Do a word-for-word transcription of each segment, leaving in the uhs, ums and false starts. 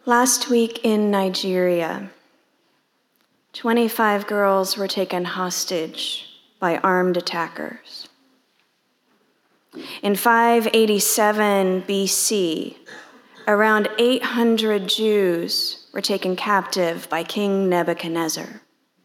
Last week in Nigeria, twenty-five girls were taken hostage by armed attackers. In five eighty-seven B C, around eight hundred Jews were taken captive by King Nebuchadnezzar.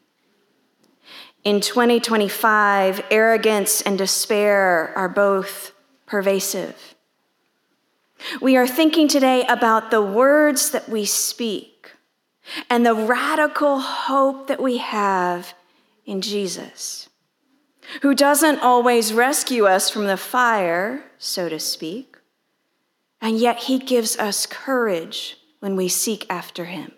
In twenty twenty-five, arrogance and despair are both pervasive. We are thinking today about the words that we speak and the radical hope that we have in Jesus, who doesn't always rescue us from the fire, so to speak, and yet he gives us courage when we seek after him.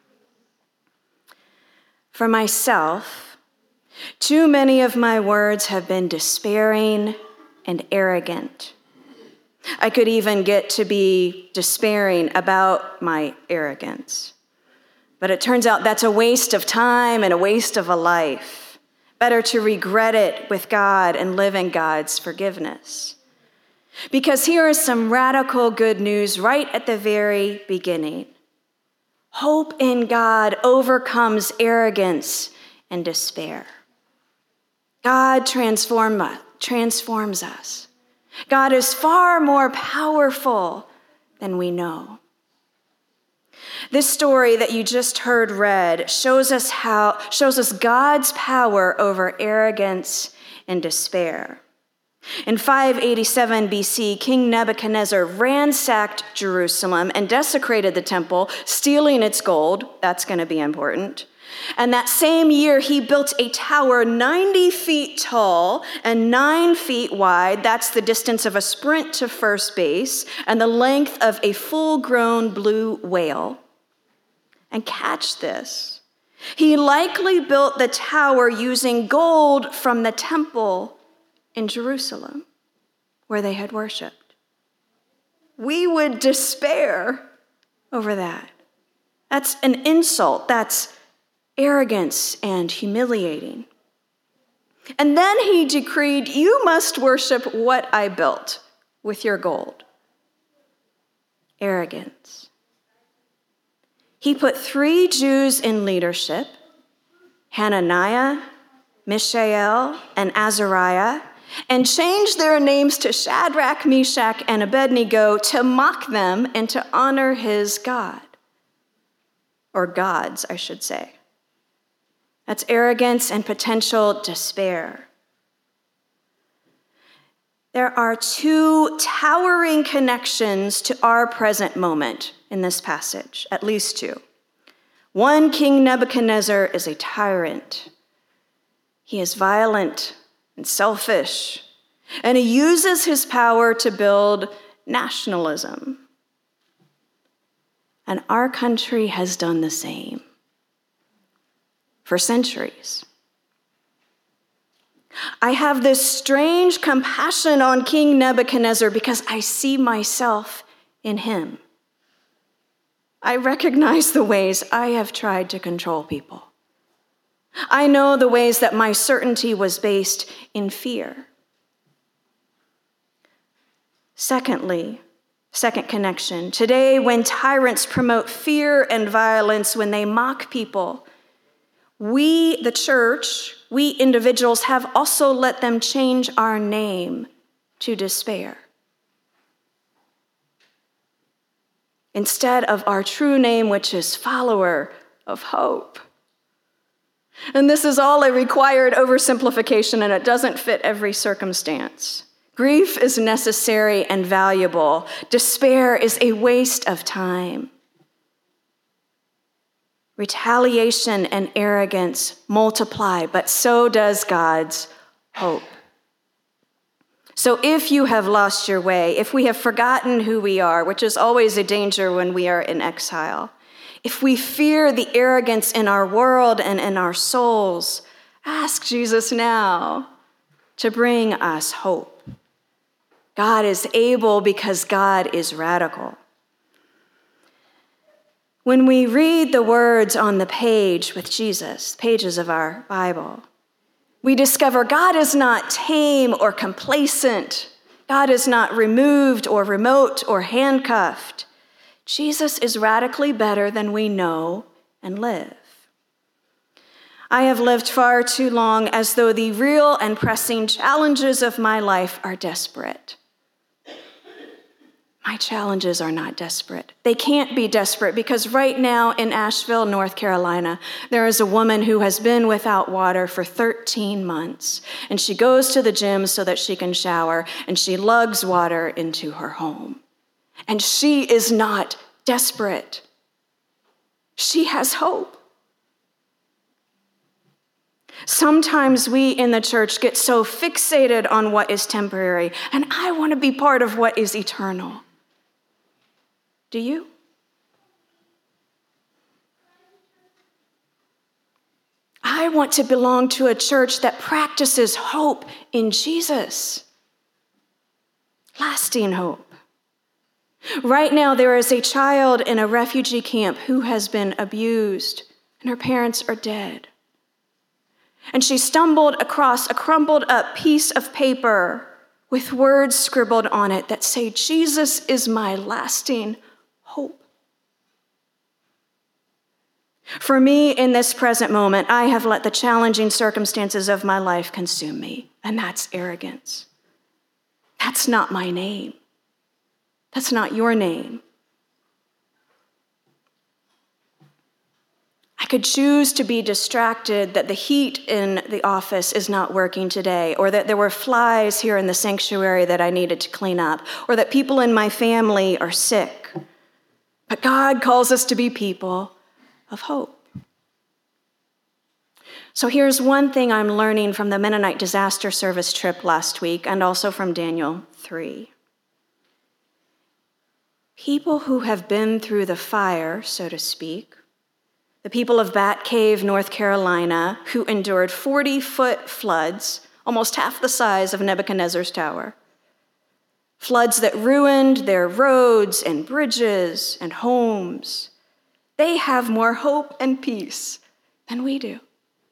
For myself, too many of my words have been despairing and arrogant. I could even get to be despairing about my arrogance. But it turns out that's a waste of time and a waste of a life. Better to regret it with God and live in God's forgiveness. Because here is some radical good news right at the very beginning. Hope in God overcomes arrogance and despair. God transform, transforms us. God is far more powerful than we know. This story that you just heard read shows us how shows us God's power over arrogance and despair. In five eighty-seven B C, King Nebuchadnezzar ransacked Jerusalem and desecrated the temple, stealing its gold. That's going to be important. And that same year, he built a tower ninety feet tall and nine feet wide. That's the distance of a sprint to first base and the length of a full-grown blue whale. And catch this, he likely built the tower using gold from the temple in Jerusalem, where they had worshiped. We would despair over that. That's an insult. That's arrogance and humiliating. And then he decreed, you must worship what I built with your gold. Arrogance. He put three Jews in leadership, Hananiah, Mishael, and Azariah, and changed their names to Shadrach, Meshach, and Abednego to mock them and to honor his God. Or gods, I should say. That's arrogance and potential despair. There are two towering connections to our present moment in this passage, at least two. One, King Nebuchadnezzar is a tyrant. He is violent and selfish, and he uses his power to build nationalism. And our country has done the same for centuries. I have this strange compassion on King Nebuchadnezzar because I see myself in him. I recognize the ways I have tried to control people. I know the ways that my certainty was based in fear. Secondly, second connection, today when tyrants promote fear and violence, when they mock people, we, the church, we individuals have also let them change our name to despair. Instead of our true name, which is follower of hope. And this is all a required oversimplification, and it doesn't fit every circumstance. Grief is necessary and valuable. Despair is a waste of time. Retaliation and arrogance multiply, but so does God's hope. So if you have lost your way, if we have forgotten who we are, which is always a danger when we are in exile, if we fear the arrogance in our world and in our souls, ask Jesus now to bring us hope. God is able because God is radical. When we read the words on the page with Jesus, pages of our Bible, we discover God is not tame or complacent. God is not removed or remote or handcuffed. Jesus is radically better than we know and live. I have lived far too long as though the real and pressing challenges of my life are desperate. My challenges are not desperate. They can't be desperate because right now in Asheville, North Carolina, there is a woman who has been without water for thirteen months, and she goes to the gym so that she can shower, and she lugs water into her home. And she is not desperate. She has hope. Sometimes we in the church get so fixated on what is temporary, and I want to be part of what is eternal. Do you? I want to belong to a church that practices hope in Jesus. Lasting hope. Right now, there is a child in a refugee camp who has been abused, and her parents are dead. And she stumbled across a crumpled up piece of paper with words scribbled on it that say, "Jesus is my lasting hope." For me, in this present moment, I have let the challenging circumstances of my life consume me, and that's arrogance. That's not my name. That's not your name. I could choose to be distracted that the heat in the office is not working today, or that there were flies here in the sanctuary that I needed to clean up, or that people in my family are sick. But God calls us to be people of hope. So here's one thing I'm learning from the Mennonite disaster service trip last week, and also from Daniel three. People who have been through the fire, so to speak, the people of Bat Cave, North Carolina, who endured forty-foot floods, almost half the size of Nebuchadnezzar's tower. Floods that ruined their roads and bridges and homes. They have more hope and peace than we do.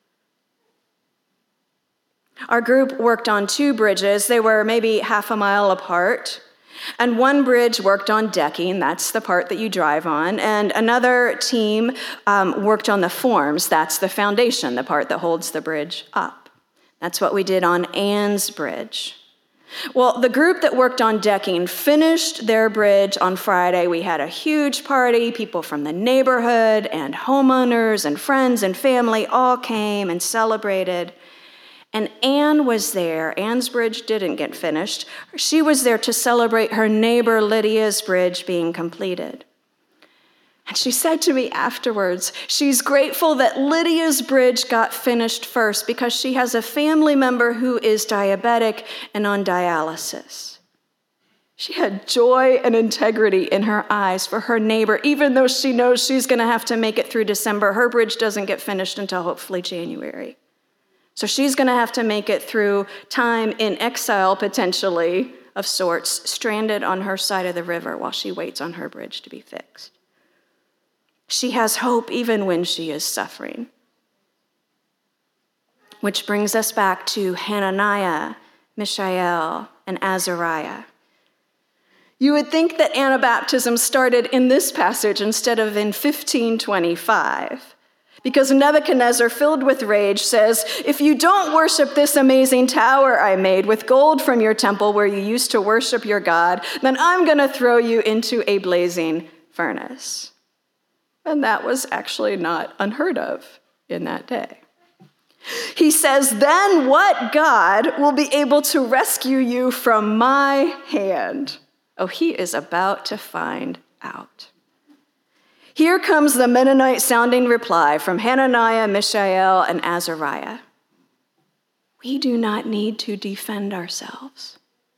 Our group worked on two bridges. They were maybe half a mile apart. And one bridge worked on decking, that's the part that you drive on, and another team um, worked on the forms, that's the foundation, the part that holds the bridge up. That's what we did on Ann's Bridge. Well, the group that worked on decking finished their bridge on Friday. We had a huge party. People from the neighborhood and homeowners and friends and family all came and celebrated. And Anne was there. Anne's bridge didn't get finished. She was there to celebrate her neighbor Lydia's bridge being completed. And she said to me afterwards, she's grateful that Lydia's bridge got finished first because she has a family member who is diabetic and on dialysis. She had joy and integrity in her eyes for her neighbor, even though she knows she's going to have to make it through December. Her bridge doesn't get finished until hopefully January. So she's going to have to make it through time in exile, potentially, of sorts, stranded on her side of the river while she waits on her bridge to be fixed. She has hope even when she is suffering. Which brings us back to Hananiah, Mishael, and Azariah. You would think that Anabaptism started in this passage instead of in fifteen twenty-five. Because Nebuchadnezzar, filled with rage, says, "If you don't worship this amazing tower I made with gold from your temple where you used to worship your God, then I'm going to throw you into a blazing furnace." And that was actually not unheard of in that day. He says, "Then what God will be able to rescue you from my hand?" Oh, he is about to find out. Here comes the Mennonite-sounding reply from Hananiah, Mishael, and Azariah. We do not need to defend ourselves.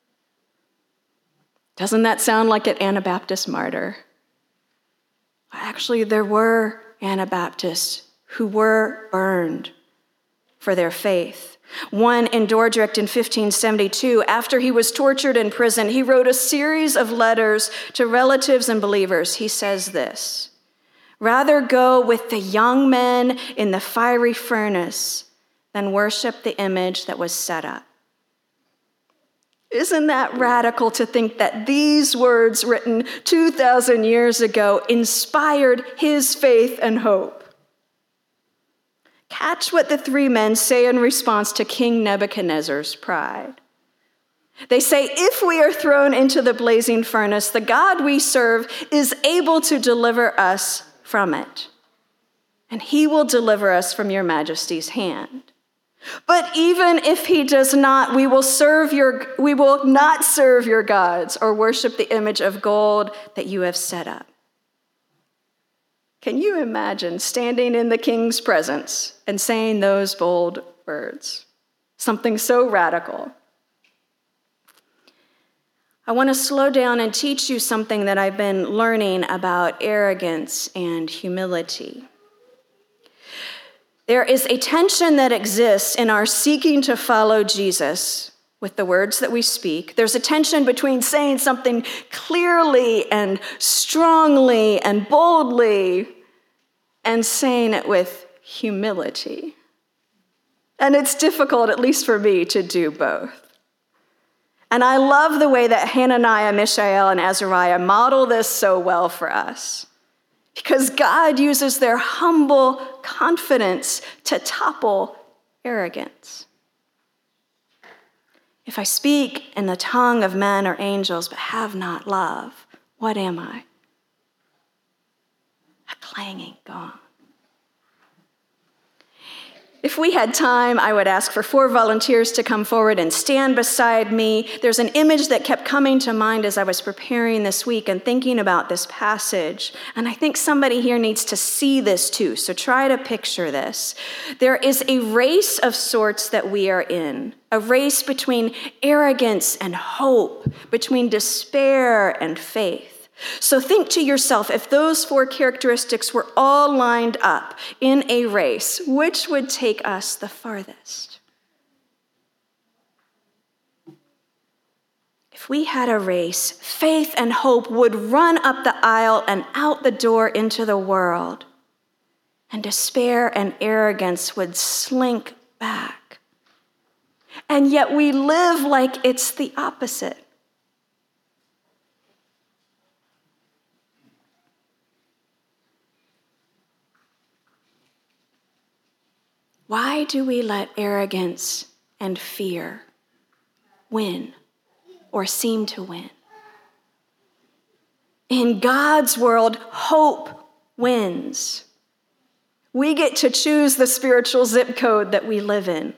Doesn't that sound like an Anabaptist martyr? Actually, there were Anabaptists who were burned for their faith. One in Dordrecht in fifteen seventy-two, after he was tortured in prison, he wrote a series of letters to relatives and believers. He says this: "Rather go with the young men in the fiery furnace than worship the image that was set up." Isn't that radical to think that these words written two thousand years ago inspired his faith and hope? Catch what the three men say in response to King Nebuchadnezzar's pride. They say, if we are thrown into the blazing furnace, the God we serve is able to deliver us from it, and he will deliver us from your majesty's hand. But even if he does not, we will serve your, we will not serve your gods or worship the image of gold that you have set up. Can you imagine standing in the king's presence and saying those bold words? Something so radical. I want to slow down and teach you something that I've been learning about arrogance and humility. There is a tension that exists in our seeking to follow Jesus with the words that we speak. There's a tension between saying something clearly and strongly and boldly and saying it with humility. And it's difficult, at least for me, to do both. And I love the way that Hananiah, Mishael, and Azariah model this so well for us. Because God uses their humble confidence to topple arrogance. If I speak in the tongue of men or angels, but have not love, what am I? A clanging gong. If we had time, I would ask for four volunteers to come forward and stand beside me. There's an image that kept coming to mind as I was preparing this week and thinking about this passage. And I think somebody here needs to see this too. So try to picture this. There is a race of sorts that we are in, a race between arrogance and hope, between despair and faith. So think to yourself, if those four characteristics were all lined up in a race, which would take us the farthest? If we had a race, faith and hope would run up the aisle and out the door into the world, and despair and arrogance would slink back. And yet we live like it's the opposite. Why do we let arrogance and fear win or seem to win? In God's world, hope wins. We get to choose the spiritual zip code that we live in.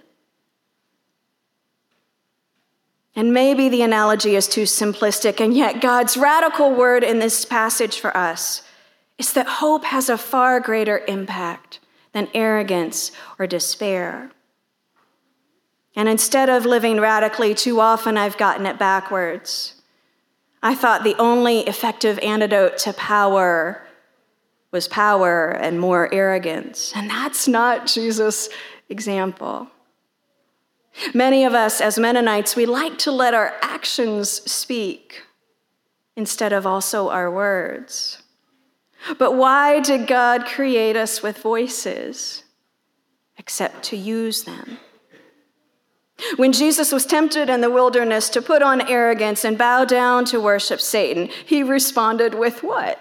And maybe the analogy is too simplistic, and yet God's radical word in this passage for us is that hope has a far greater impact than arrogance or despair. And instead of living radically, too often I've gotten it backwards. I thought the only effective antidote to power was power and more arrogance. And that's not Jesus' example. Many of us as Mennonites, we like to let our actions speak instead of also our words. But why did God create us with voices except to use them? When Jesus was tempted in the wilderness to put on arrogance and bow down to worship Satan, he responded with what?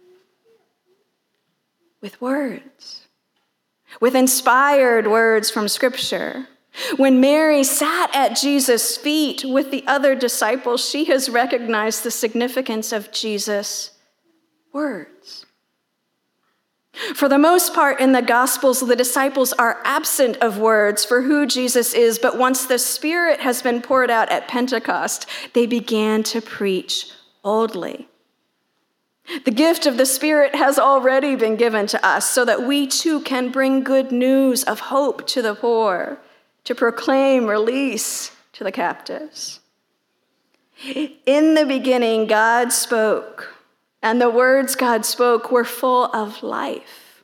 With words. With inspired words from Scripture. When Mary sat at Jesus' feet with the other disciples, she has recognized the significance of Jesus' words. For the most part in the Gospels, the disciples are absent of words for who Jesus is, but once the Spirit has been poured out at Pentecost, they began to preach boldly. The gift of the Spirit has already been given to us so that we too can bring good news of hope to the poor, to proclaim release to the captives. In the beginning, God spoke. And the words God spoke were full of life.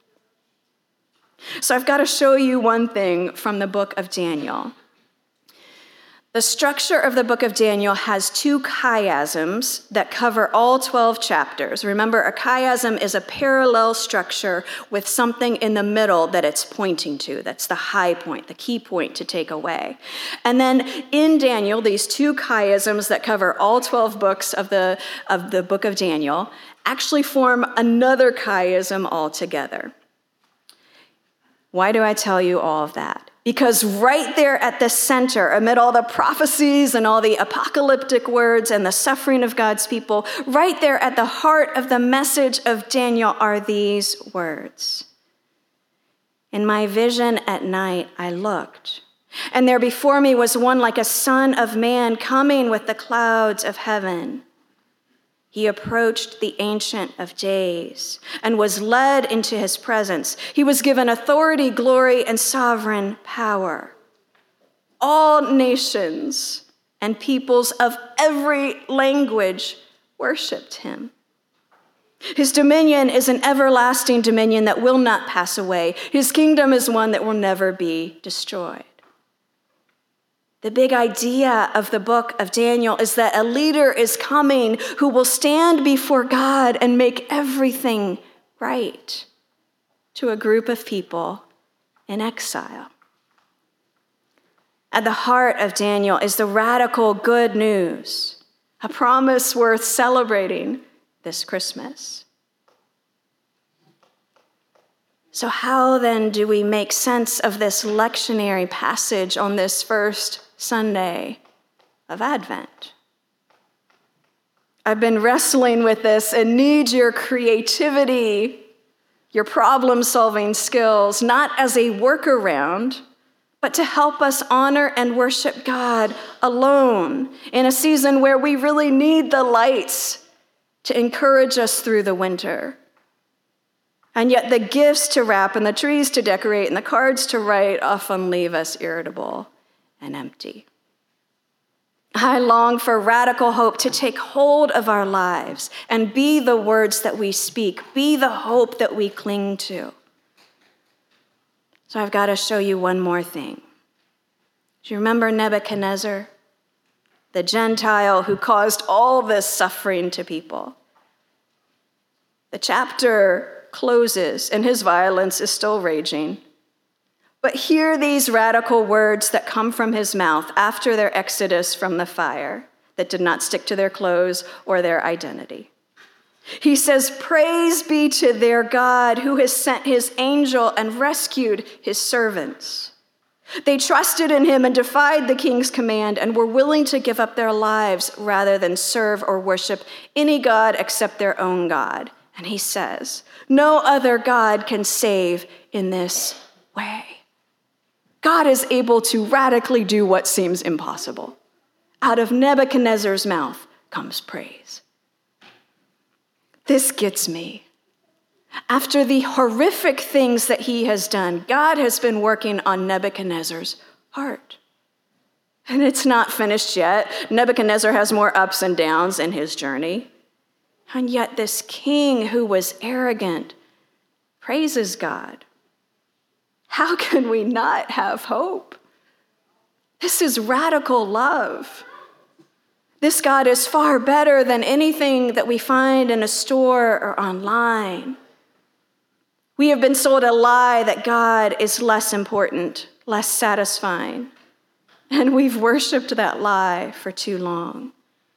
So I've got to show you one thing from the book of Daniel. The structure of the book of Daniel has two chiasms that cover all twelve chapters. Remember, a chiasm is a parallel structure with something in the middle that it's pointing to. That's the high point, the key point to take away. And then in Daniel, these two chiasms that cover all twelve books of the, of the book of Daniel actually form another chiasm altogether. Why do I tell you all of that? Because right there at the center, amid all the prophecies and all the apocalyptic words and the suffering of God's people, right there at the heart of the message of Daniel are these words. In my vision at night, I looked, and there before me was one like a son of man coming with the clouds of heaven. He approached the Ancient of Days and was led into his presence. He was given authority, glory, and sovereign power. All nations and peoples of every language worshiped him. His dominion is an everlasting dominion that will not pass away. His kingdom is one that will never be destroyed. The big idea of the book of Daniel is that a leader is coming who will stand before God and make everything right to a group of people in exile. At the heart of Daniel is the radical good news, a promise worth celebrating this Christmas. So how then do we make sense of this lectionary passage on this first Sunday of Advent? I've been wrestling with this and need your creativity, your problem-solving skills, not as a workaround, but to help us honor and worship God alone in a season where we really need the lights to encourage us through the winter. And yet the gifts to wrap and the trees to decorate and the cards to write often leave us irritable and empty. I long for radical hope to take hold of our lives and be the words that we speak, be the hope that we cling to. So I've got to show you one more thing. Do you remember Nebuchadnezzar, the Gentile who caused all this suffering to people? The chapter closes and his violence is still raging. But hear these radical words that come from his mouth after their exodus from the fire that did not stick to their clothes or their identity. He says, "Praise be to their God who has sent his angel and rescued his servants. They trusted in him and defied the king's command and were willing to give up their lives rather than serve or worship any god except their own God." And he says, "No other God can save in this way." God is able to radically do what seems impossible. Out of Nebuchadnezzar's mouth comes praise. This gets me. After the horrific things that he has done, God has been working on Nebuchadnezzar's heart. And it's not finished yet. Nebuchadnezzar has more ups and downs in his journey. And yet this king who was arrogant praises God. How can we not have hope? This is radical love. This God is far better than anything that we find in a store or online. We have been sold a lie that God is less important, less satisfying, and we've worshiped that lie for too long.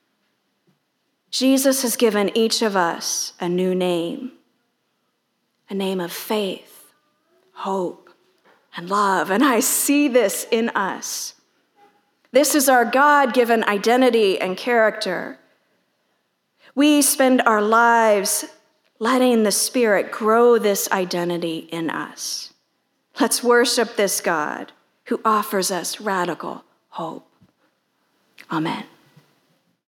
Jesus has given each of us a new name, a name of faith, hope, and love, and I see this in us. This is our God-given identity and character. We spend our lives letting the Spirit grow this identity in us. Let's worship this God who offers us radical hope. Amen.